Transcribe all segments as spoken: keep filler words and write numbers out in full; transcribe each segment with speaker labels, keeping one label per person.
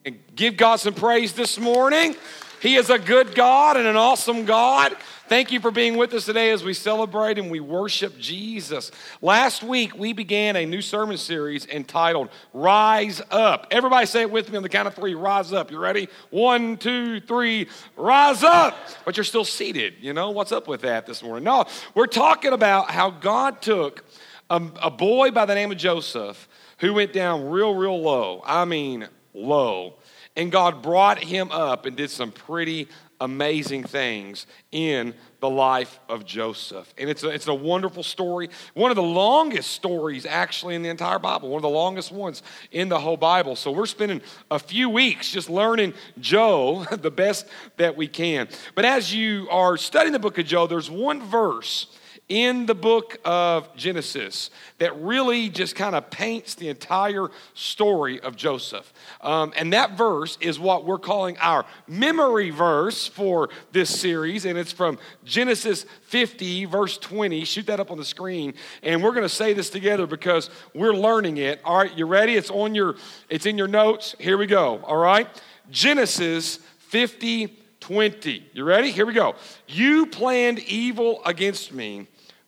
Speaker 1: And give God some praise this morning. He is a good God and an awesome God. Thank you for being with us today as we celebrate and we worship Jesus. Last week, we began a new sermon series entitled Rise Up. Everybody say it with me on the count of three. Rise up. You ready? One, two, three. Rise up. But you're still seated. You know, what's up with that this morning? No, we're talking about how God took a, a boy by the name of Joseph who went down real, real low. I mean, low. And God brought him up and did some pretty amazing things in the life of Joseph. And it's a, it's a wonderful story. One of the longest stories actually in the entire Bible. One of the longest ones in the whole Bible. So we're spending a few weeks just learning Job the best that we can. But as you are studying the book of Job, there's one verse in the book of Genesis that really just kind of paints the entire story of Joseph. Um, and that verse is what we're calling our memory verse for this series. And it's from Genesis fifty, verse twenty. Shoot that up on the screen. And we're going to say this together because we're learning it. All right, you ready? It's on your, it's in your notes. Here we go. All right. Genesis fifty, twenty. You ready? Here we go. You planned evil against me.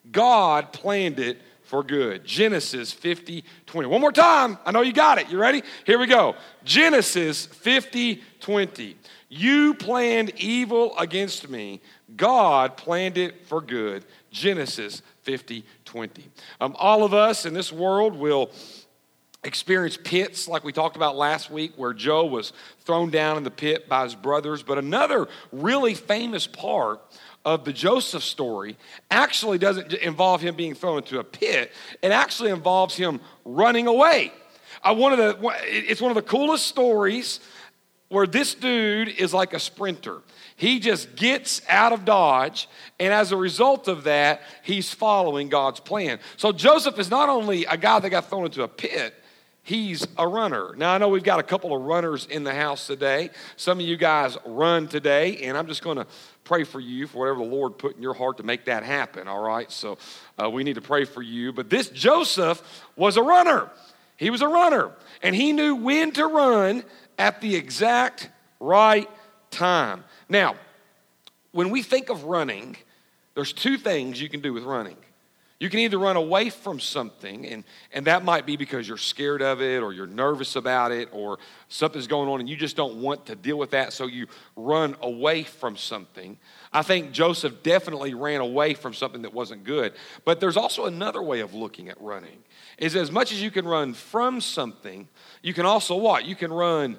Speaker 1: God planned it for good. Genesis fifty, twenty. One more time. I know you got it. You ready? Here we go. Genesis fifty, twenty. You planned evil against me. God planned it for good. Genesis fifty, twenty. Um, all of us in this world will experience pits like we talked about last week where Joe was thrown down in the pit by his brothers. But another really famous part of the Joseph story actually doesn't involve him being thrown into a pit. It actually involves him running away. Uh, one of the, it's one of the coolest stories where this dude is like a sprinter. He just gets out of Dodge, and as a result of that, he's following God's plan. So Joseph is not only a guy that got thrown into a pit, he's a runner. Now, I know we've got a couple of runners in the house today. Some of you guys run today, and I'm just going to pray for you for whatever the Lord put in your heart to make that happen, all right? So uh, we need to pray for you. But this Joseph was a runner. He was a runner, and he knew when to run at the exact right time. Now, when we think of running, there's two things you can do with running. You can either run away from something, and, and that might be because you're scared of it or you're nervous about it or something's going on and you just don't want to deal with that, so you run away from something. I think Joseph definitely ran away from something that wasn't good. But there's also another way of looking at running, is as much as you can run from something, you can also what? You can run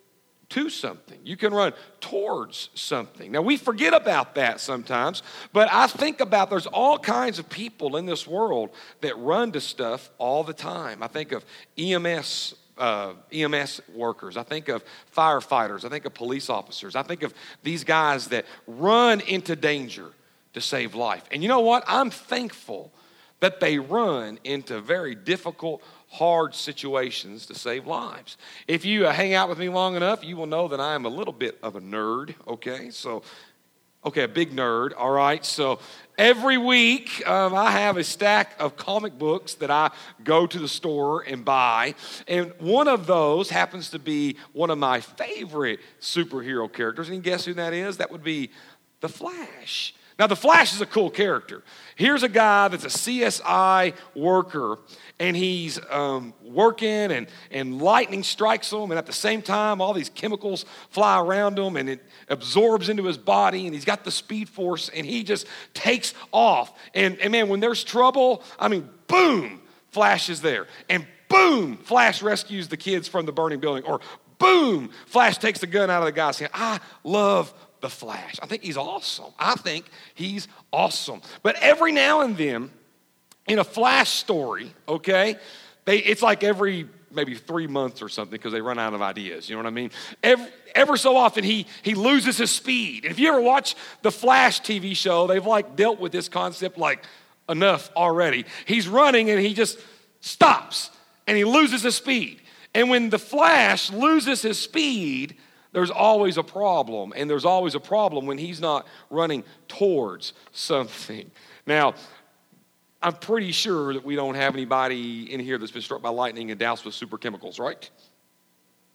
Speaker 1: to something. You can run towards something. Now, we forget about that sometimes, but I think about there's all kinds of people in this world that run to stuff all the time. I think of E M S uh, E M S workers. I think of firefighters. I think of police officers. I think of these guys that run into danger to save life. And you know what? I'm thankful that they run into very difficult, hard situations to save lives. If you uh, hang out with me long enough, you will know that I am a little bit of a nerd, okay? So, okay, a big nerd, all right? So every week, um, I have a stack of comic books that I go to the store and buy, and one of those happens to be one of my favorite superhero characters, and guess who that is? That would be The Flash. Now, The Flash is a cool character. Here's a guy that's a C S I worker, and he's um, working, and, and lightning strikes him, and at the same time, all these chemicals fly around him, and it absorbs into his body, and he's got the speed force, and he just takes off. And, and man, when there's trouble, I mean, boom, Flash is there. And boom, Flash rescues the kids from the burning building. Or boom, Flash takes the gun out of the guy's hand. I love The Flash. I think he's awesome. I think he's awesome. But every now and then, in a Flash story, okay, they it's like every maybe three months or something because they run out of ideas. You know what I mean? Every, ever so often, he he loses his speed. And if you ever watch the Flash T V show, they've like dealt with this concept like enough already. He's running and he just stops and he loses his speed. And when the Flash loses his speed, there's always a problem, and there's always a problem when he's not running towards something. Now, I'm pretty sure that we don't have anybody in here that's been struck by lightning and doused with super chemicals, right?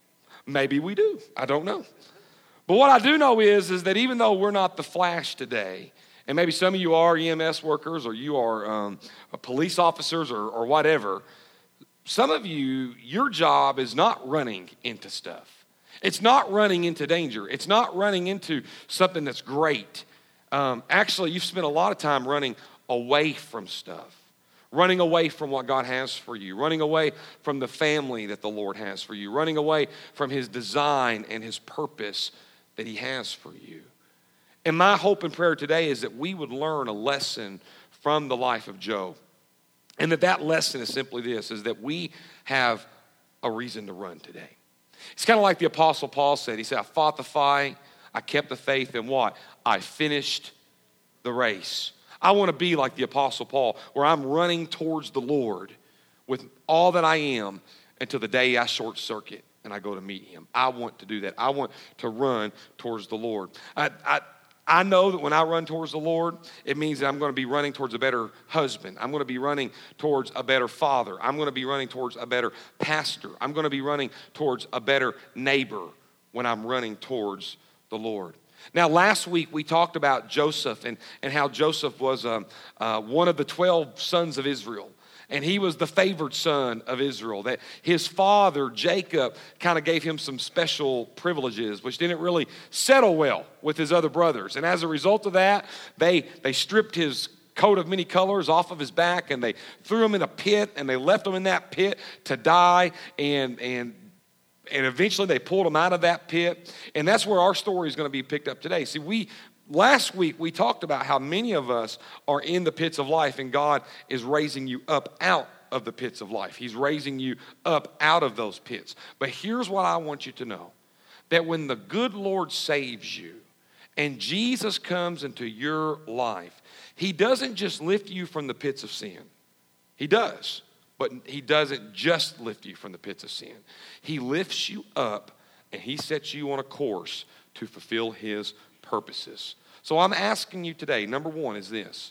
Speaker 1: Maybe we do. I don't know. But what I do know is, is that even though we're not the Flash today, and maybe some of you are E M S workers or you are um, police officers or, or whatever, some of you, your job is not running into stuff. It's not running into danger. It's not running into something that's great. Um, actually, you've spent a lot of time running away from stuff. Running away from what God has for you. Running away from the family that the Lord has for you. Running away from His design and His purpose that He has for you. And my hope and prayer today is that we would learn a lesson from the life of Job. And that that lesson is simply this, is that we have a reason to run today. It's kind of like the Apostle Paul said. He said, I fought the fight, I kept the faith, and what? I finished the race. I want to be like the Apostle Paul, where I'm running towards the Lord with all that I am until the day I short circuit and I go to meet Him. I want to do that. I want to run towards the Lord. I, I, I know that when I run towards the Lord, it means that I'm going to be running towards a better husband. I'm going to be running towards a better father. I'm going to be running towards a better pastor. I'm going to be running towards a better neighbor when I'm running towards the Lord. Now, last week we talked about Joseph and, and how Joseph was um, uh, one of the twelve sons of Israel. And he was the favored son of Israel. That his father, Jacob, kind of gave him some special privileges, which didn't really settle well with his other brothers. And as a result of that, they, they stripped his coat of many colors off of his back, and they threw him in a pit, and they left him in that pit to die. And, and, and eventually they pulled him out of that pit. And that's where our story is going to be picked up today. See, we... Last week, we talked about how many of us are in the pits of life, and God is raising you up out of the pits of life. He's raising you up out of those pits. But here's what I want you to know, that when the good Lord saves you and Jesus comes into your life, He doesn't just lift you from the pits of sin. He does, but He doesn't just lift you from the pits of sin. He lifts you up, and He sets you on a course to fulfill His purposes. So I'm asking you today, number one is this: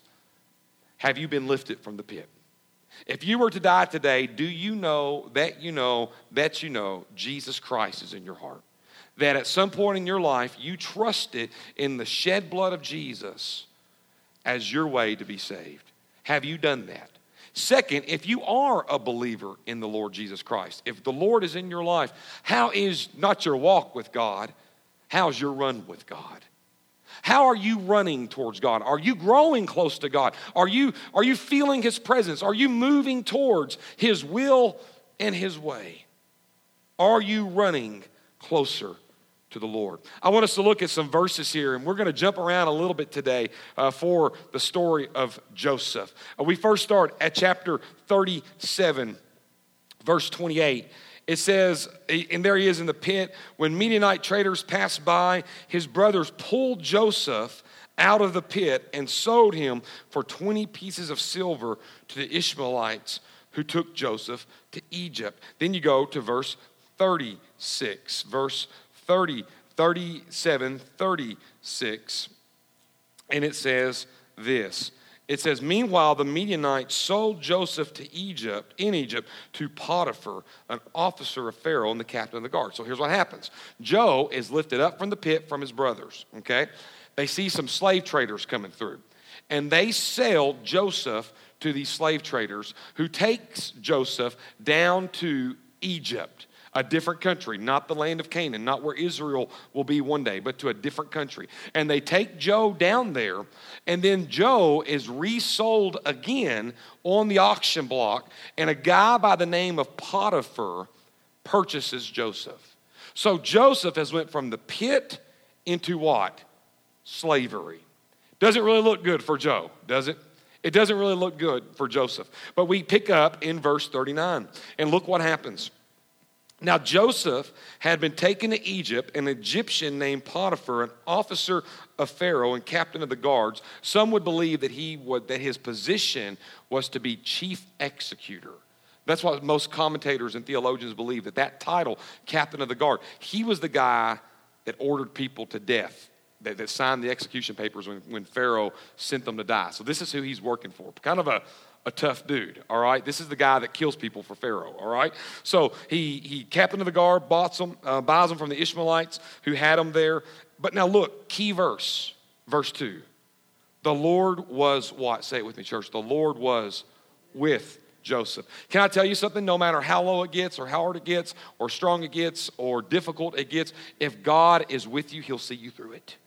Speaker 1: have you been lifted from the pit? If you were to die today, do you know that you know that you know Jesus Christ is in your heart? That at some point in your life you trusted in the shed blood of Jesus as your way to be saved. Have you done that? Second, if you are a believer in the Lord Jesus Christ, if the Lord is in your life, how is not your walk with God, how's your run with God? How are you running towards God? Are you growing close to God? Are you, are you feeling His presence? Are you moving towards His will and His way? Are you running closer to the Lord? I want us to look at some verses here, and we're going to jump around a little bit today uh, for the story of Joseph. Uh, we first start at chapter thirty-seven, verse twenty-eight. It says, and there he is in the pit, when Midianite traders passed by, his brothers pulled Joseph out of the pit and sold him for twenty pieces of silver to the Ishmaelites who took Joseph to Egypt. Then you go to verse thirty-six, verse thirty, thirty-seven, thirty-six, and it says this. It says, meanwhile, the Midianites sold Joseph to Egypt, in Egypt, to Potiphar, an officer of Pharaoh and the captain of the guard. So here's what happens. Joe is lifted up from the pit from his brothers, okay? They see some slave traders coming through, and they sell Joseph to these slave traders, who takes Joseph down to Egypt, a different country, not the land of Canaan, not where Israel will be one day, but to a different country. And they take Joe down there, and then Joe is resold again on the auction block, and a guy by the name of Potiphar purchases Joseph. So Joseph has went from the pit into what? Slavery. Doesn't really look good for Joe, does it? It doesn't really look good for Joseph. But we pick up in verse thirty-nine, and look what happens. Now Joseph had been taken to Egypt, an Egyptian named Potiphar, an officer of Pharaoh and captain of the guards. Some would believe that he would, that his position was to be chief executor. That's what most commentators and theologians believe, that that title, captain of the guard, he was the guy that ordered people to death, that, that signed the execution papers when, when Pharaoh sent them to die. So this is who he's working for. Kind of a, a tough dude, all right? This is the guy that kills people for Pharaoh, all right? So he, he captain of the guard, bought them, uh, buys them from the Ishmaelites who had them there. But now look, key verse, verse two. The Lord was what? Say it with me, church. The Lord was with Joseph. Can I tell you something? No matter how low it gets or how hard it gets or strong it gets or difficult it gets, if God is with you, he'll see you through it.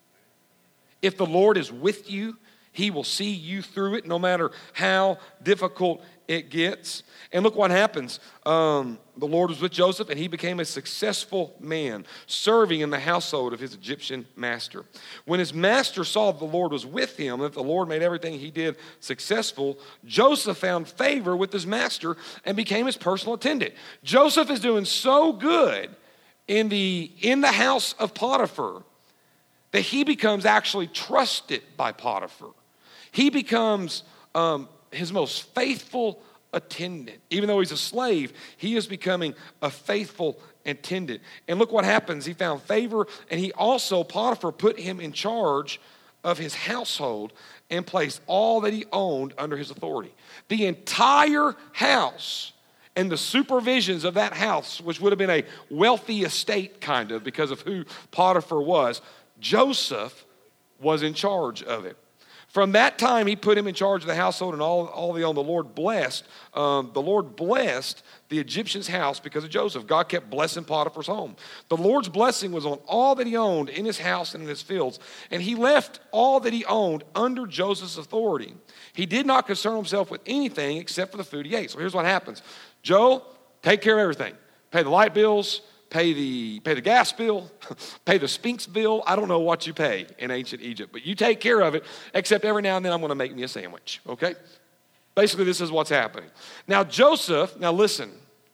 Speaker 1: If the Lord is with you, he will see you through it no matter how difficult it gets. And look what happens. Um, the Lord was with Joseph, and he became a successful man, serving in the household of his Egyptian master. When his master saw that the Lord was with him, that the Lord made everything he did successful, Joseph found favor with his master and became his personal attendant. Joseph is doing so good in the, in the house of Potiphar that he becomes actually trusted by Potiphar. He becomes um, his most faithful attendant. Even though he's a slave, he is becoming a faithful attendant. And look what happens. He found favor, and he also, Potiphar, put him in charge of his household and placed all that he owned under his authority. The entire house and the supervisions of that house, which would have been a wealthy estate kind of because of who Potiphar was, Joseph was in charge of it. From that time, he put him in charge of the household and all, all the owned. The Lord blessed, um, the Lord blessed the Egyptian's house because of Joseph. God kept blessing Potiphar's home. The Lord's blessing was on all that he owned in his house and in his fields. And he left all that he owned under Joseph's authority. He did not concern himself with anything except for the food he ate. So here's what happens. Joe, take care of everything. Pay the light bills. Pay the, pay the gas bill, pay the Spinks bill. I don't know what you pay in ancient Egypt, but you take care of it, except every now and then I'm going to make me a sandwich, okay? Basically, this is what's happening. Now, Joseph, now listen,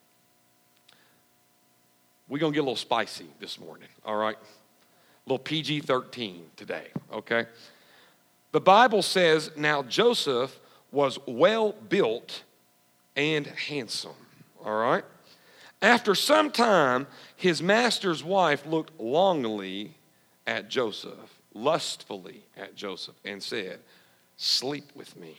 Speaker 1: we're going to get a little spicy this morning, all right? A little P G thirteen today, okay? The Bible says, now Joseph was well built and handsome, all right? After some time, his master's wife looked longingly at Joseph, lustfully at Joseph, and said, sleep with me.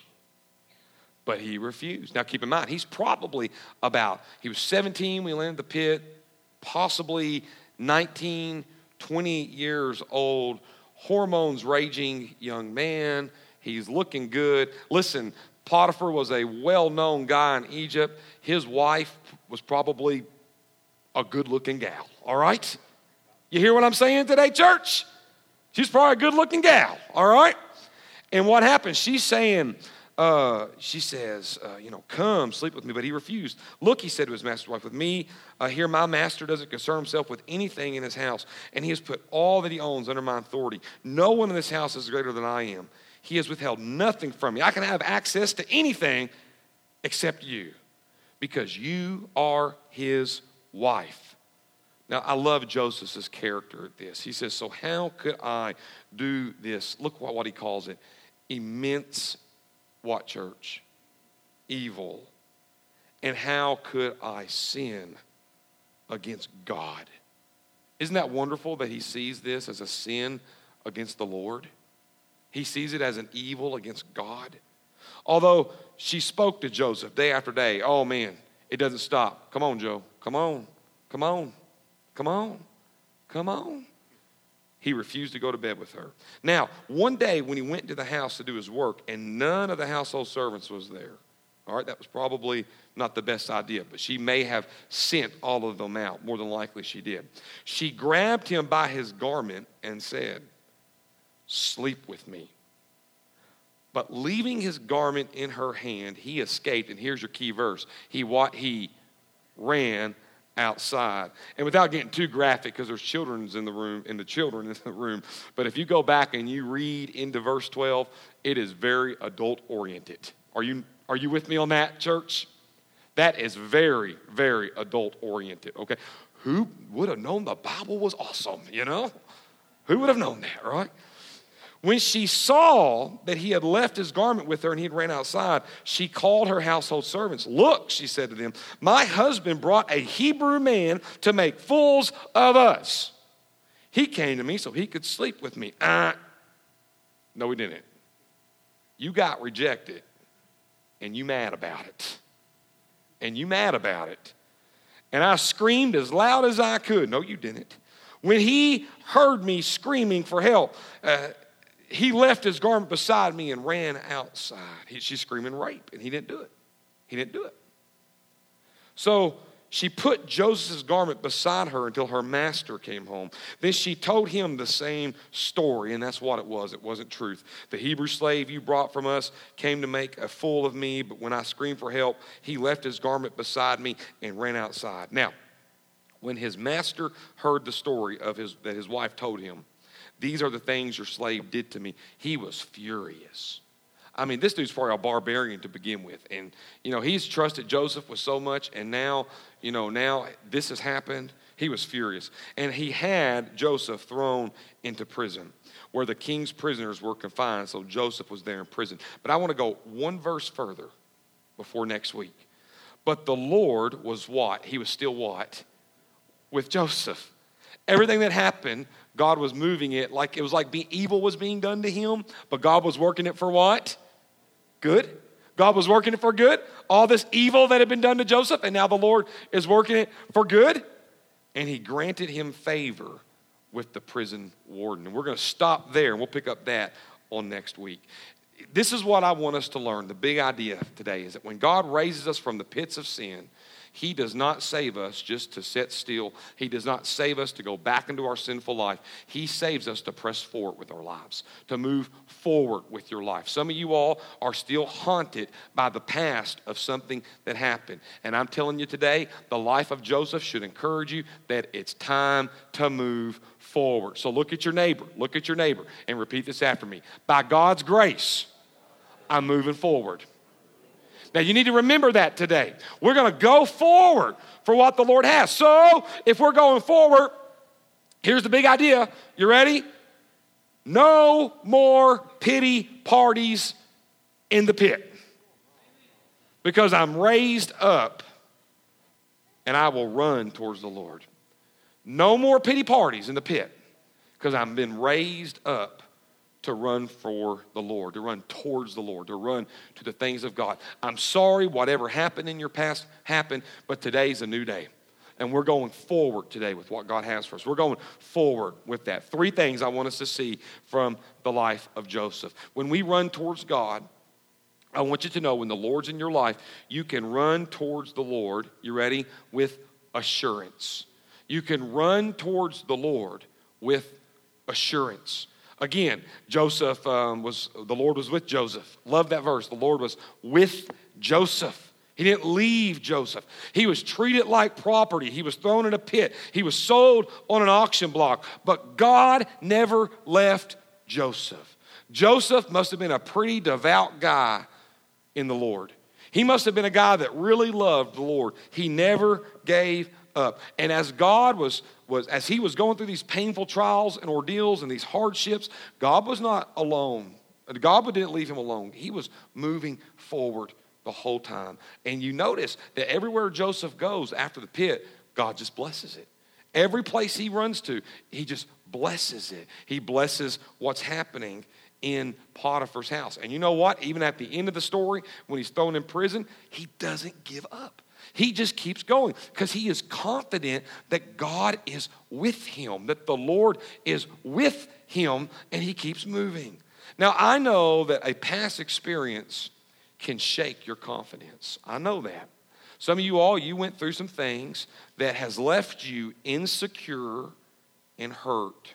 Speaker 1: But he refused. Now keep in mind, he's probably about, he was seventeen when he landed the pit, possibly nineteen, twenty years old, hormones raging young man. He's looking good. Listen, Potiphar was a well-known guy in Egypt. His wife was probably a good-looking gal, all right? You hear what I'm saying today, church? She's probably a good-looking gal, all right? And what happens? She's saying, uh, she says, uh, you know, come, sleep with me. But he refused. Look, he said to his master's wife, with me, uh, here my master doesn't concern himself with anything in his house, and he has put all that he owns under my authority. No one in this house is greater than I am. He has withheld nothing from me. I can have access to anything except you, because you are his wife. Now, I love Joseph's character at this. He says, so how could I do this? Look what, what he calls it. Immense, what, church? Evil. And how could I sin against God? Isn't that wonderful that he sees this as a sin against the Lord? He sees it as an evil against God. Although she spoke to Joseph day after day, oh man, it doesn't stop. Come on, Joe. Come on. Come on. Come on. Come on. He refused to go to bed with her. Now, one day when he went into the house to do his work and none of the household servants was there, all right, that was probably not the best idea, but she may have sent all of them out. More than likely she did. She grabbed him by his garment and said, sleep with me. But leaving his garment in her hand, he escaped. And here's your key verse. He what he ran outside. And without getting too graphic, because there's children's in the room, and the children in the room. But if you go back and you read into verse twelve, it is very adult oriented. Are you are you with me on that, church? That is very, very adult oriented. Okay. Who would have known the Bible was awesome, you know? Who would have known that, right? When she saw that he had left his garment with her and he had ran outside, she called her household servants. Look, she said to them, my husband brought a Hebrew man to make fools of us. He came to me so he could sleep with me. Uh, no, he didn't. You got rejected. and you mad about it. And you mad about it. And I screamed as loud as I could. No, you didn't. When he heard me screaming for help, uh, he left his garment beside me and ran outside. He, she's screaming rape, and he didn't do it. He didn't do it. So she put Joseph's garment beside her until her master came home. Then she told him the same story, and that's what it was. It wasn't truth. The Hebrew slave you brought from us came to make a fool of me, but when I screamed for help, he left his garment beside me and ran outside. Now, when his master heard the story of his that his wife told him, these are the things your slave did to me, he was furious. I mean, this dude's probably a barbarian to begin with. And, you know, he's trusted Joseph with so much, and now, you know, now this has happened. He was furious. And he had Joseph thrown into prison where the king's prisoners were confined, so Joseph was there in prison. But I want to go one verse further before next week. But the Lord was what? He was still what? With Joseph. Everything that happened, God was moving it like it was like be, evil was being done to him, but God was working it for what? Good. God was working it for good. All this evil that had been done to Joseph, and now the Lord is working it for good. And he granted him favor with the prison warden. And we're going to stop there, and we'll pick up that on next week. This is what I want us to learn. The big idea today is that when God raises us from the pits of sin, he does not save us just to sit still. He does not save us to go back into our sinful life. He saves us to press forward with our lives, to move forward with your life. Some of you all are still haunted by the past of something that happened. And I'm telling you today, the life of Joseph should encourage you that it's time to move forward. So look at your neighbor, look at your neighbor, and repeat this after me. By God's grace, I'm moving forward. Now, you need to remember that today. We're going to go forward for what the Lord has. So, if we're going forward, here's the big idea. You ready? No more pity parties in the pit. Because I'm raised up and I will run towards the Lord. No more pity parties in the pit because I've been raised up to run for the Lord, to run towards the Lord, to run to the things of God. I'm sorry whatever happened in your past happened, but today's a new day. And we're going forward today with what God has for us. We're going forward with that. Three things I want us to see from the life of Joseph. When we run towards God, I want you to know when the Lord's in your life, you can run towards the Lord, you ready, with assurance. You can run towards the Lord with assurance. Again, Joseph um, was, the Lord was with Joseph. Love that verse. The Lord was with Joseph. He didn't leave Joseph. He was treated like property. He was thrown in a pit. He was sold on an auction block. But God never left Joseph. Joseph must have been a pretty devout guy in the Lord. He must have been a guy that really loved the Lord. He never gave up. And as God was, was as he was going through these painful trials and ordeals and these hardships, God was not alone. God didn't leave him alone. He was moving forward the whole time. And you notice that everywhere Joseph goes after the pit, God just blesses it. Every place he runs to, he just blesses it. He blesses what's happening in Potiphar's house. And you know what? Even at the end of the story, when he's thrown in prison, he doesn't give up. He just keeps going because he is confident that God is with him, that the Lord is with him, and he keeps moving. Now, I know that a past experience can shake your confidence. I know that. Some of you all, you went through some things that has left you insecure and hurt.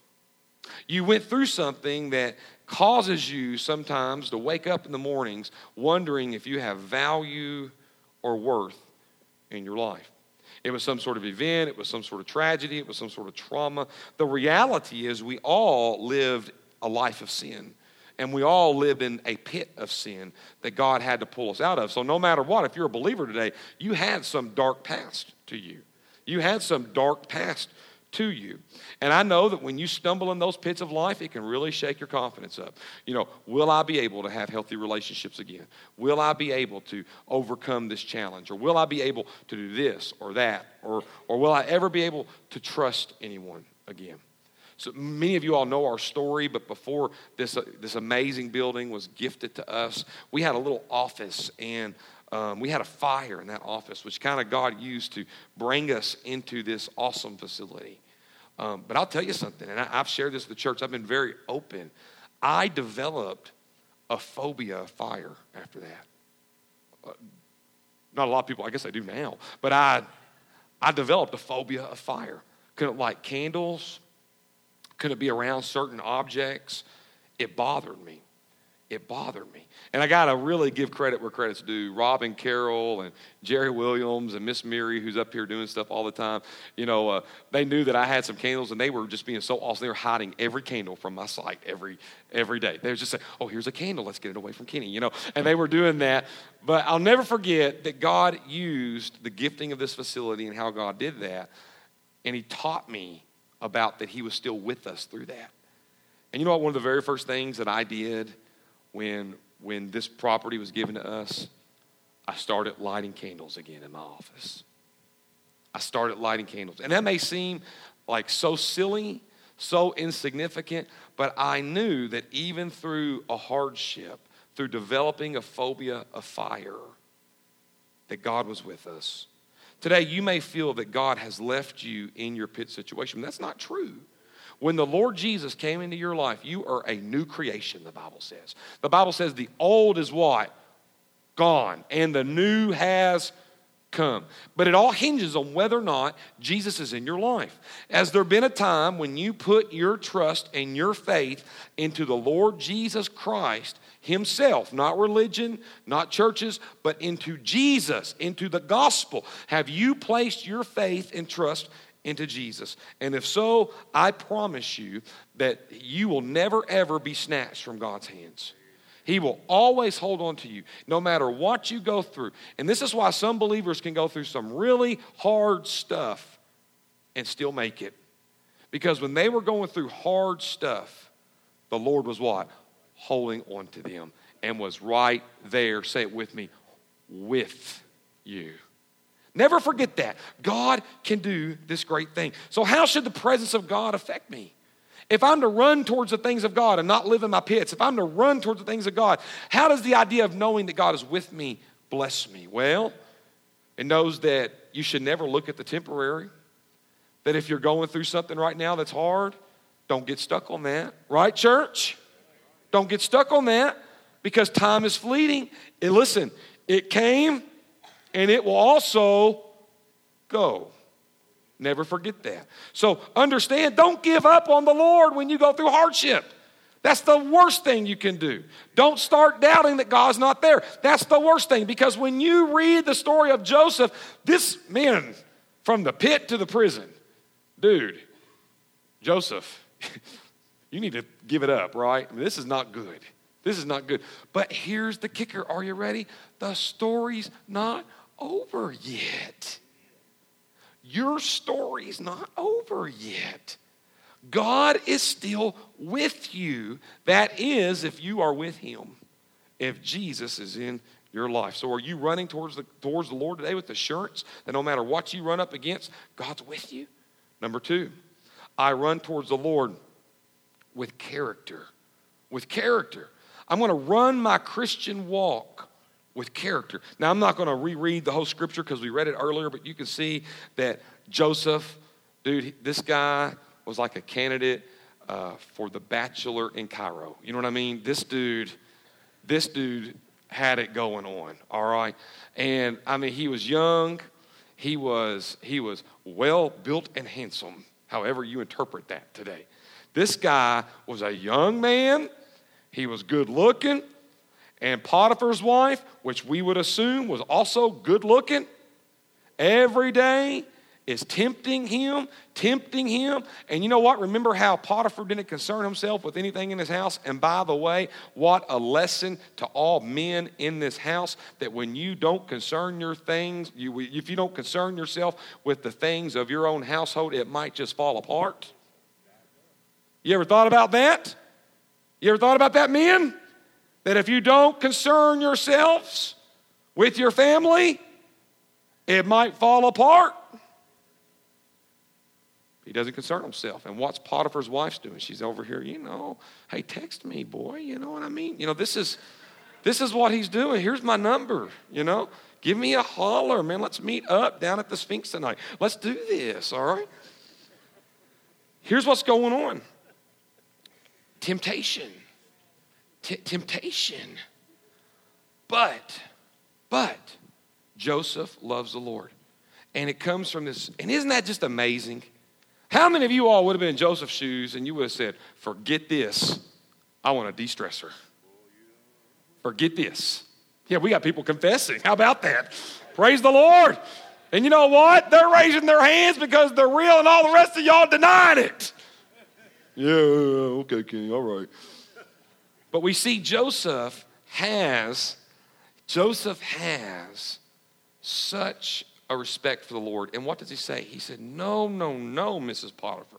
Speaker 1: You went through something that causes you sometimes to wake up in the mornings wondering if you have value or worth in your life. It was some sort of event, it was some sort of tragedy, it was some sort of trauma. The reality is we all lived a life of sin. And we all lived in a pit of sin that God had to pull us out of. So no matter what, if you're a believer today, you had some dark past to you. You had some dark past to you. And I know that when you stumble in those pits of life, it can really shake your confidence up. You know, will I be able to have healthy relationships again? Will I be able to overcome this challenge? Or will I be able to do this or that? Or, or will I ever be able to trust anyone again? So many of you all know our story, but before this, uh, this amazing building was gifted to us, we had a little office, and um, we had a fire in that office, which kind of God used to bring us into this awesome facility. Um, but I'll tell you something, and I, I've shared this with the church. I've been very open. I developed a phobia of fire after that. Uh, not a lot of people, I guess I do now, but I, I developed a phobia of fire. Couldn't light candles. Couldn't be around certain objects. It bothered me. It bothered me. And I got to really give credit where credit's due. Rob and Carol and Jerry Williams and Miss Mary, who's up here doing stuff all the time, you know, uh, they knew that I had some candles, and they were just being so awesome. They were hiding every candle from my sight every every day. They were just saying, oh, here's a candle. Let's get it away from Kenny, you know. And they were doing that. But I'll never forget that God used the gifting of this facility and how God did that. And he taught me about that he was still with us through that. And you know what? One of the very first things that I did when when this property was given to us, I started lighting candles again in my office. I started lighting candles. And that may seem like so silly, so insignificant, but I knew that even through a hardship, through developing a phobia of fire, that God was with us. Today, you may feel that God has left you in your pit situation. That's not true. When the Lord Jesus came into your life, you are a new creation, the Bible says. The Bible says the old is what? Gone. And the new has come. But it all hinges on whether or not Jesus is in your life. Has there been a time when you put your trust and your faith into the Lord Jesus Christ himself, not religion, not churches, but into Jesus, into the gospel? Have you placed your faith and trust into Jesus? And if so, I promise you that you will never, ever be snatched from God's hands. He will always hold on to you, no matter what you go through. And this is why some believers can go through some really hard stuff and still make it. Because when they were going through hard stuff, the Lord was what? Holding on to them and was right there, say it with me, with you. Never forget that. God can do this great thing. So how should the presence of God affect me? If I'm to run towards the things of God and not live in my pits, if I'm to run towards the things of God, how does the idea of knowing that God is with me bless me? Well, it knows that you should never look at the temporary. That if you're going through something right now that's hard, don't get stuck on that. Right, church? Don't get stuck on that, because time is fleeting. And listen, it came and it will also go. Never forget that. So understand, don't give up on the Lord when you go through hardship. That's the worst thing you can do. Don't start doubting that God's not there. That's the worst thing, because when you read the story of Joseph, this man from the pit to the prison, dude, Joseph, you need to give it up, right? I mean, this is not good. This is not good. But here's the kicker. Are you ready? The story's not over yet. Your story's not over yet. God is still with you. That is, if you are with him, if Jesus is in your life. So are you running towards the, towards the Lord today with assurance that no matter what you run up against, God's with you? Number two, I run towards the Lord with character. With character. I'm going to run my Christian walk with character. Now, I'm not going to reread the whole scripture because we read it earlier, but you can see that Joseph, dude, this guy was like a candidate uh, for the Bachelor in Cairo. You know what I mean? This dude, this dude had it going on, all right? And, I mean, he was young. He was, he was well-built and handsome, however you interpret that today. This guy was a young man. He was good-looking. And Potiphar's wife, which we would assume was also good-looking, every day is tempting him, tempting him. And you know what? Remember how Potiphar didn't concern himself with anything in his house? And by the way, what a lesson to all men in this house, that when you don't concern your things, you, if you don't concern yourself with the things of your own household, it might just fall apart. You ever thought about that? You ever thought about that, men? That if you don't concern yourselves with your family, it might fall apart. He doesn't concern himself. And what's Potiphar's wife's doing? She's over here, you know, hey, text me, boy. You know what I mean? You know, this is this is what he's doing. Here's my number, you know. Give me a holler, man. Let's meet up down at the Sphinx tonight. Let's do this, all right? Here's what's going on. Temptation. T- temptation. But, but, Joseph loves the Lord. And it comes from this, and isn't that just amazing? How many of you all would have been in Joseph's shoes and you would have said, forget this, I want a de-stressor. Forget this. Yeah, we got people confessing. How about that? Praise the Lord. And you know what? They're raising their hands because they're real and all the rest of y'all denying it. Yeah, okay, King, all right. But we see Joseph has, Joseph has such a respect for the Lord. And what does he say? He said, no, no, no, Missus Potiphar.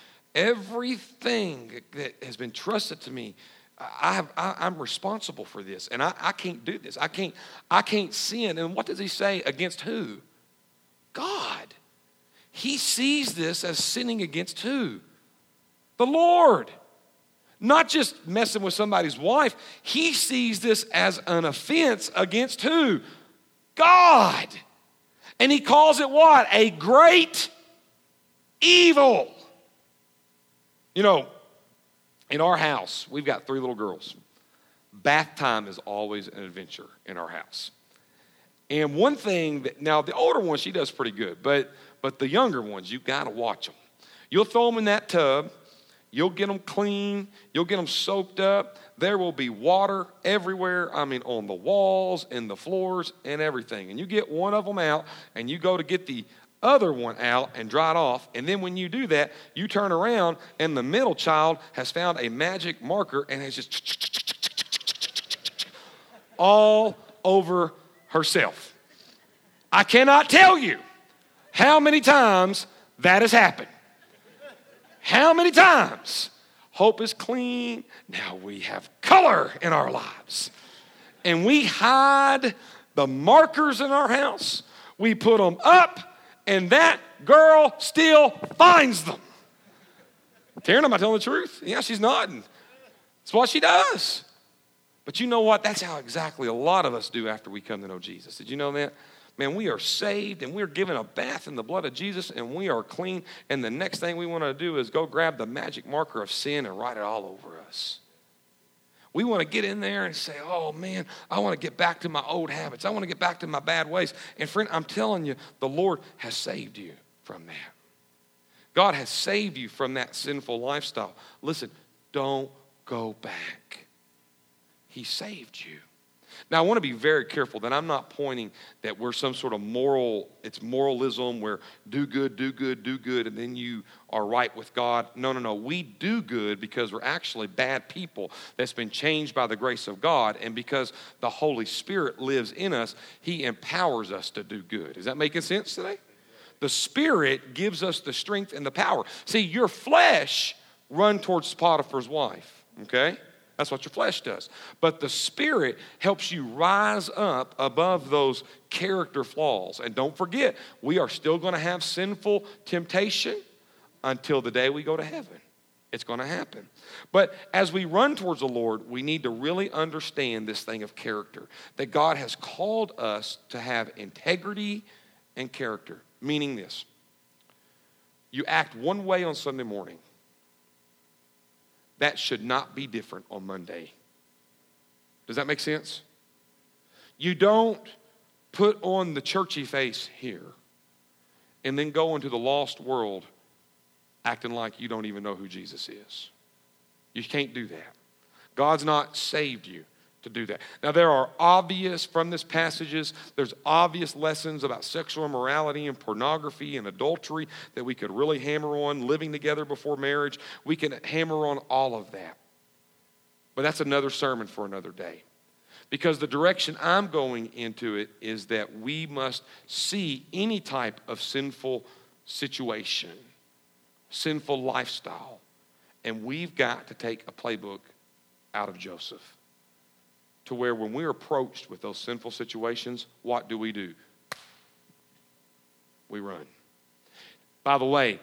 Speaker 1: Everything that has been trusted to me, I have, I, I'm responsible for this. And I, I can't do this. I can't, I can't sin. And what does he say? Against who? God. He sees this as sinning against who? The Lord. Not just messing with somebody's wife. He sees this as an offense against who? God. And he calls it what? A great evil. You know, in our house, we've got three little girls. Bath time is always an adventure in our house. And one thing that, now the older one, she does pretty good, but but the younger ones, you got to watch them. You'll throw them in that tub. You'll get them clean. You'll get them soaked up. There will be water everywhere. I mean, on the walls and the floors and everything. And you get one of them out, and you go to get the other one out and dry it off. And then when you do that, you turn around, and the middle child has found a magic marker and has just all over herself. I cannot tell you how many times that has happened. How many times? Hope is clean. Now we have color in our lives. And we hide the markers in our house. We put them up, and that girl still finds them. Karen, am I telling the truth? Yeah, she's nodding. It's what she does. But you know what? That's how exactly a lot of us do after we come to know Jesus. Did you know that? Man, we are saved and we're given a bath in the blood of Jesus and we are clean. And the next thing we want to do is go grab the magic marker of sin and write it all over us. We want to get in there and say, oh man, I want to get back to my old habits. I want to get back to my bad ways. And friend, I'm telling you, the Lord has saved you from that. God has saved you from that sinful lifestyle. Listen, don't go back. He saved you. Now, I want to be very careful that I'm not pointing that we're some sort of moral, it's moralism where do good, do good, do good, and then you are right with God. No, no, no. We do good because we're actually bad people that's been changed by the grace of God, and because the Holy Spirit lives in us, He empowers us to do good. Is that making sense today? The Spirit gives us the strength and the power. See, your flesh run towards Potiphar's wife, okay? That's what your flesh does. But the Spirit helps you rise up above those character flaws. And don't forget, we are still going to have sinful temptation until the day we go to heaven. It's going to happen. But as we run towards the Lord, we need to really understand this thing of character. That God has called us to have integrity and character. Meaning this. You act one way on Sunday morning. That should not be different on Monday. Does that make sense? You don't put on the churchy face here and then go into the lost world acting like you don't even know who Jesus is. You can't do that. God's not saved you to do that. Now, there are obvious, from this passages, there's obvious lessons about sexual immorality and pornography and adultery that we could really hammer on, living together before marriage. We can hammer on all of that. But that's another sermon for another day. Because the direction I'm going into it is that we must see any type of sinful situation, sinful lifestyle, and we've got to take a playbook out of Joseph. To where when we're approached with those sinful situations, what do we do? We run. By the way,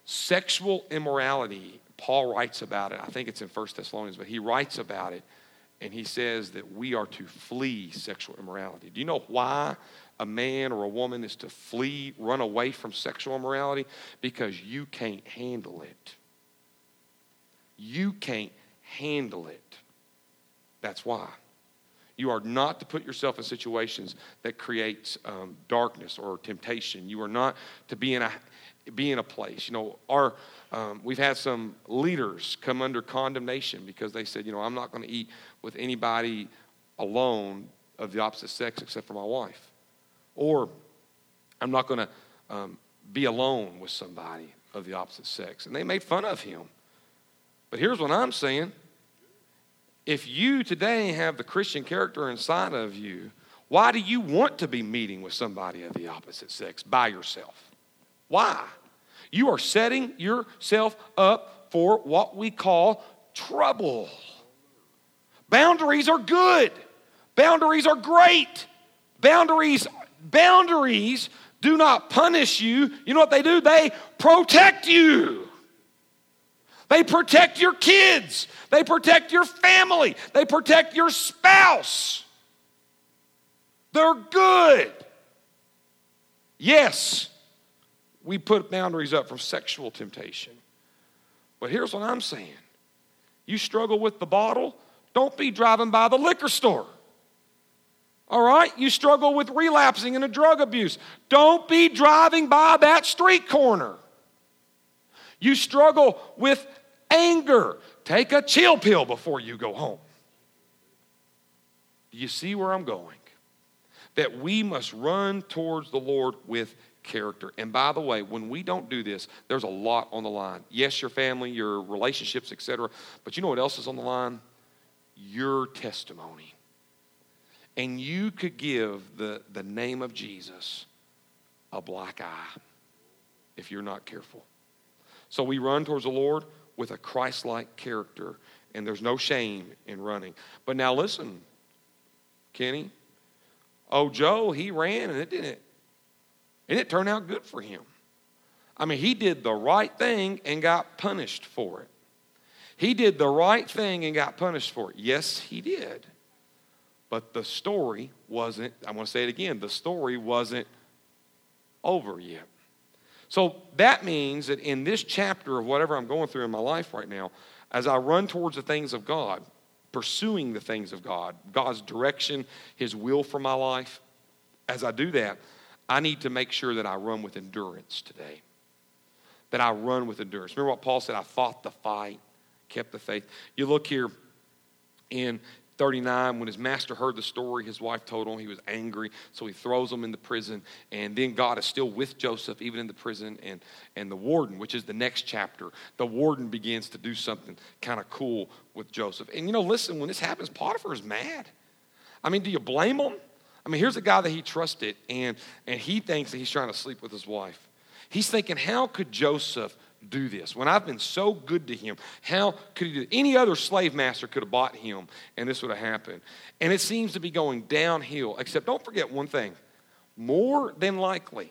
Speaker 1: Sexual immorality, Paul writes about it. I think it's in First Thessalonians, but he writes about it, and he says that we are to flee sexual immorality. Do you know why a man or a woman is to flee, run away from sexual immorality? Because you can't handle it. You can't handle it. That's why. You are not to put yourself in situations that creates um, darkness or temptation. You are not to be in a be in a place. You know, our um, we've had some leaders come under condemnation because they said, you know, I'm not going to eat with anybody alone of the opposite sex except for my wife, or I'm not going to um, be alone with somebody of the opposite sex. And they made fun of him. But here's what I'm saying. If you today have the Christian character inside of you, why do you want to be meeting with somebody of the opposite sex by yourself? Why? You are setting yourself up for what we call trouble. Boundaries are good. Boundaries are great. Boundaries, boundaries do not punish you. You know what they do? They protect you. They protect your kids. They protect your family. They protect your spouse. They're good. Yes, we put boundaries up from sexual temptation. But here's what I'm saying. You struggle with the bottle, don't be driving by the liquor store. All right? You struggle with relapsing into drug abuse, don't be driving by that street corner. You struggle with anger, take a chill pill before you go home. Do you see where I'm going? That we must run towards the Lord with character. And by the way, when we don't do this, there's a lot on the line. Yes, your family, your relationships, et cetera. But you know what else is on the line? Your testimony. And you could give the, the name of Jesus a black eye if you're not careful. So we run towards the Lord with a Christ-like character, and there's no shame in running. But now listen, Kenny. Oh, Joe, he ran, and it didn't. And it turned out good for him. I mean, he did the right thing and got punished for it. He did the right thing and got punished for it. Yes, he did. But the story wasn't, I want to say it again, the story wasn't over yet. So that means that in this chapter of whatever I'm going through in my life right now, as I run towards the things of God, pursuing the things of God, God's direction, His will for my life, as I do that, I need to make sure that I run with endurance today. That I run with endurance. Remember what Paul said, I fought the fight, kept the faith. You look here in thirty-nine, when his master heard the story, his wife told him, he was angry, so he throws him into prison, and then God is still with Joseph, even in the prison, and, and the warden, which is the next chapter, the warden begins to do something kind of cool with Joseph. And you know, listen, when this happens, Potiphar is mad. I mean, do you blame him? I mean, here's a guy that he trusted, and, and he thinks that he's trying to sleep with his wife. He's thinking, how could Joseph do this? When I've been so good to him, how could he do it? Any other slave master could have bought him, and this would have happened. And it seems to be going downhill, except don't forget one thing. More than likely,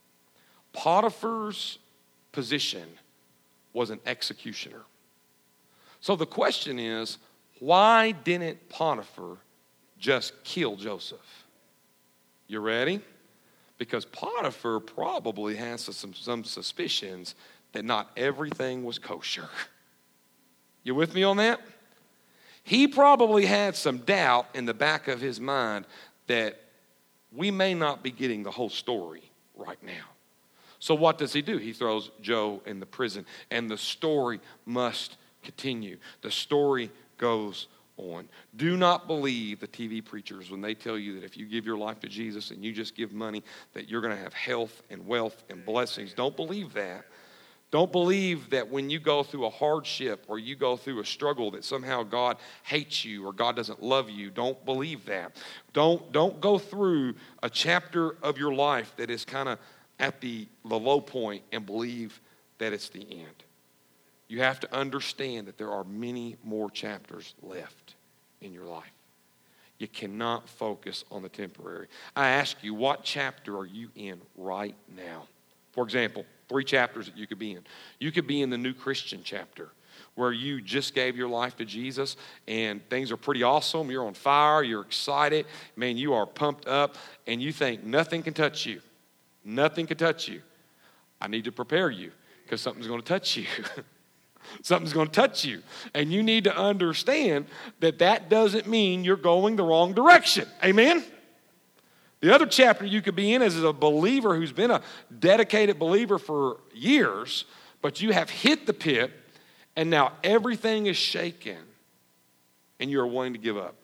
Speaker 1: Potiphar's position was an executioner. So the question is, why didn't Potiphar just kill Joseph? You ready? Because Potiphar probably has some, some suspicions that not everything was kosher. You with me on that? He probably had some doubt in the back of his mind that we may not be getting the whole story right now. So what does he do? He throws Joe in the prison, and the story must continue. The story goes on. Do not believe the T V preachers when they tell you that if you give your life to Jesus and you just give money, that you're going to have health and wealth and blessings. Don't believe that. Don't believe that when you go through a hardship or you go through a struggle that somehow God hates you or God doesn't love you. Don't believe that. Don't, don't go through a chapter of your life that is kind of at the, the low point and believe that it's the end. You have to understand that there are many more chapters left in your life. You cannot focus on the temporary. I ask you, what chapter are you in right now? For example, Three chapters that you could be in. You could be in the new Christian chapter, where you just gave your life to Jesus and things are pretty awesome. You're on fire. You're excited. Man, you are pumped up and you think nothing can touch you. Nothing can touch you. I need to prepare you because something's going to touch you. Something's going to touch you. And you need to understand that that doesn't mean you're going the wrong direction. Amen? The other chapter you could be in is a believer who's been a dedicated believer for years, but you have hit the pit and now everything is shaken and you're wanting to give up.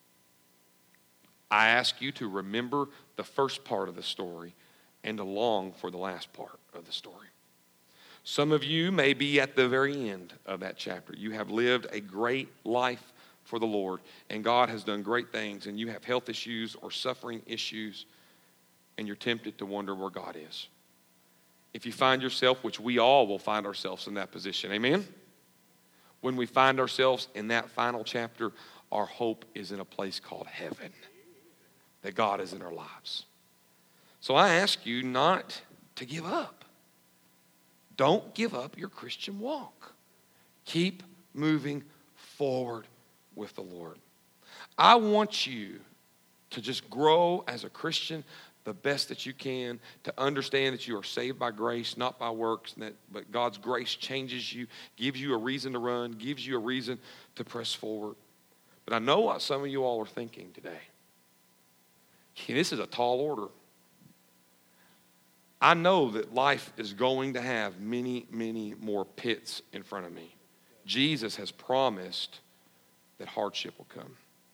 Speaker 1: I ask you to remember the first part of the story and to long for the last part of the story. Some of you may be at the very end of that chapter. You have lived a great life for the Lord, and God has done great things, and you have health issues or suffering issues, and you're tempted to wonder where God is. If you find yourself, which we all will find ourselves in that position, amen? When we find ourselves in that final chapter, our hope is in a place called heaven, that God is in our lives. So I ask you not to give up. Don't give up your Christian walk. Keep moving forward with the Lord. I want you to just grow as a Christian the best that you can, to understand that you are saved by grace, not by works, and that, but God's grace changes you, gives you a reason to run, gives you a reason to press forward. But I know what some of you all are thinking today. This is a tall order. I know that life is going to have many, many more pits in front of me. Jesus has promised that hardship will come.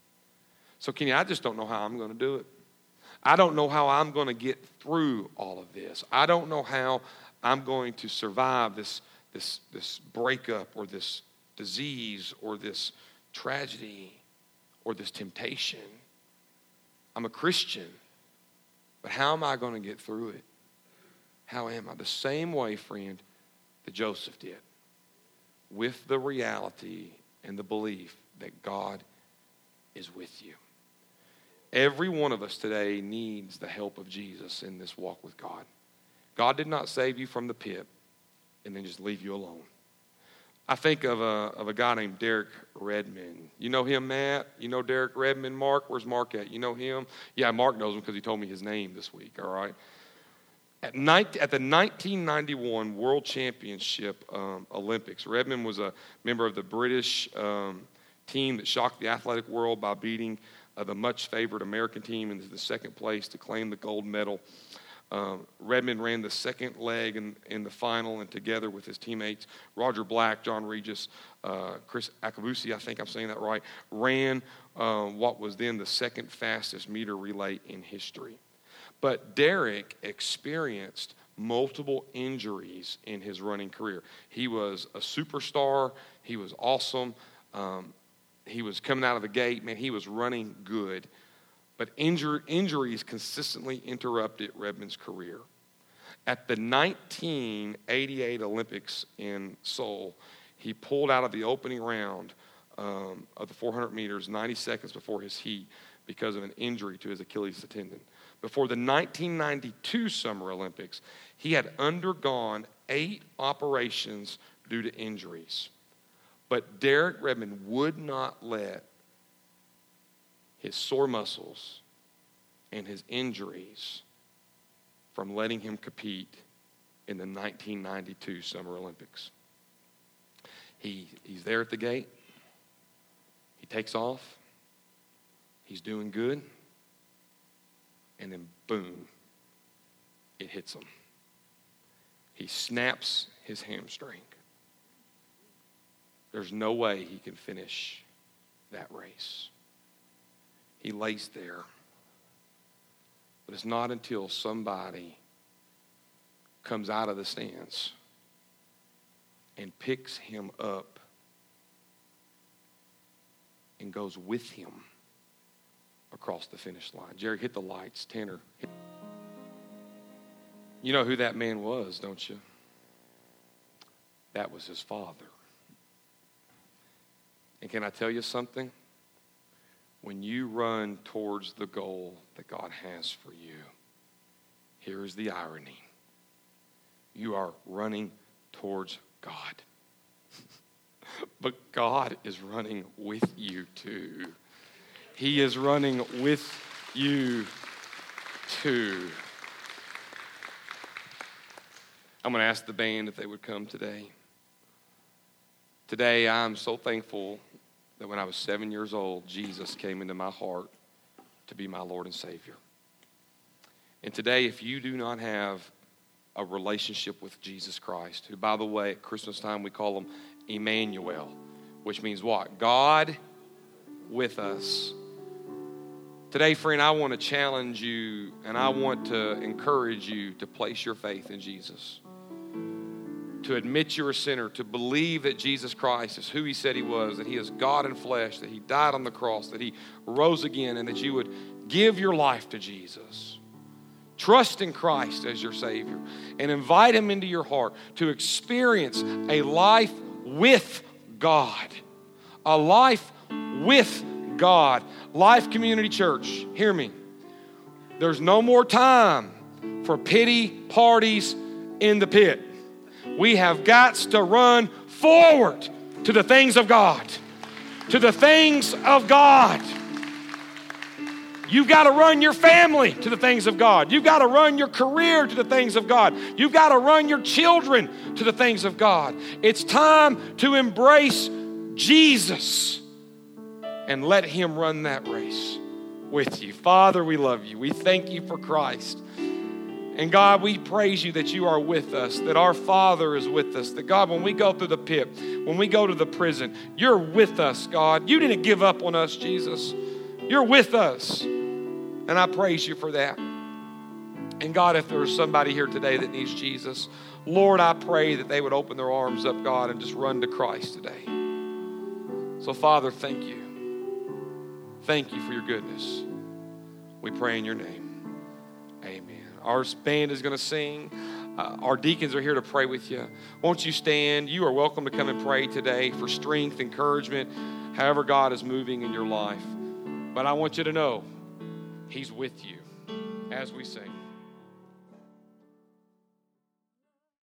Speaker 1: So, Kenny, I just don't know how I'm going to do it. I don't know how I'm going to get through all of this. I don't know how I'm going to survive this, this, this breakup or this disease or this tragedy or this temptation. I'm a Christian, but how am I going to get through it? How am I? The same way, friend, that Joseph did, with the reality and the belief that God is with you. Every one of us today needs the help of Jesus in this walk with God. God did not save you from the pit and then just leave you alone. I think of a, of a guy named Derek Redmond. You know him, Matt? You know Derek Redmond? Mark? Where's Mark at? You know him? Yeah, Mark knows him because he told me his name this week, all right? At, night, at the nineteen ninety-one World Championship um, Olympics, Redmond was a member of the British um, team that shocked the athletic world by beating uh, the much-favored American team into the second place to claim the gold medal. Um, Redmond ran the second leg in, in the final, and together with his teammates, Roger Black, John Regis, uh, Chris Akabusi, I think I'm saying that right, ran uh, what was then the second fastest meter relay in history. But Derek experienced multiple injuries in his running career. He was a superstar. He was awesome. Um, he was coming out of the gate. Man, he was running good. But injur- injuries consistently interrupted Redmond's career. At the nineteen eighty-eight Olympics in Seoul, he pulled out of the opening round um, of the four hundred meters ninety seconds before his heat because of an injury to his Achilles tendon. Before the nineteen ninety-two Summer Olympics, he had undergone eight operations due to injuries. But Derek Redmond would not let his sore muscles and his injuries from letting him compete in the nineteen ninety-two Summer Olympics. He, he's there at the gate. He takes off. He's doing good. And then, boom, it hits him. He snaps his hamstring. There's no way he can finish that race. He lays there. But it's not until somebody comes out of the stands and picks him up and goes with him across the finish line. Jerry, hit the lights. Tanner. Hit. You know who that man was, don't you? That was his father. And can I tell you something? When you run towards the goal that God has for you, here is the irony. you are running towards God. But God is running with you too. He is running with you too. I'm going to ask the band if they would come today. Today, I'm so thankful that when I was seven years old, Jesus came into my heart to be my Lord and Savior. And today, if you do not have a relationship with Jesus Christ, who, by the way, at Christmas time, we call him Emmanuel, which means what? God with us. Today, friend, I want to challenge you and I want to encourage you to place your faith in Jesus. To admit you're a sinner, to believe that Jesus Christ is who he said he was, that he is God in flesh, that he died on the cross, that he rose again, and that you would give your life to Jesus. Trust in Christ as your Savior and invite him into your heart to experience a life with God. A life with God. Life Community Church, hear me. There's no more time for pity parties in the pit. We have got to run forward to the things of God. To the things of God. You've got to run your family to the things of God. You've got to run your career to the things of God. You've got to run your children to the things of God. It's time to embrace Jesus and let him run that race with you. Father, we love you. We thank you for Christ. And God, we praise you that you are with us, that our Father is with us, that God, when we go through the pit, when we go to the prison, you're with us, God. You didn't give up on us, Jesus. You're with us. And I praise you for that. And God, if there's somebody here today that needs Jesus, Lord, I pray that they would open their arms up, God, and just run to Christ today. So, Father, thank you. Thank you for your goodness. We pray in your name. Amen. Our band is going to sing. Uh, our deacons are here to pray with you. Won't you stand? You are welcome to come and pray today for strength, encouragement, however God is moving in your life. But I want you to know he's with you as we sing.